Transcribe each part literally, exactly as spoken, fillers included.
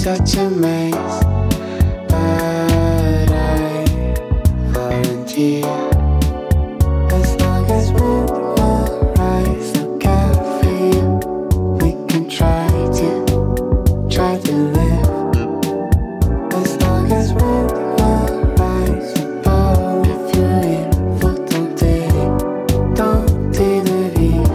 such a maze, but I volunteer. As long as wind will rise, look out for you. We can try to, try to live. As long as wind will rise, oh, if you il faut tenter, tenter de vivre.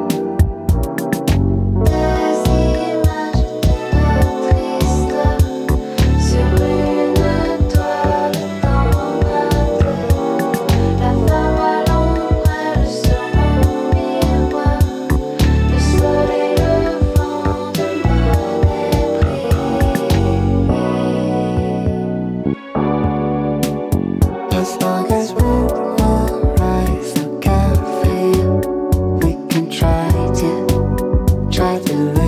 As long as wind will rise, look out for you. We can try to, try to live.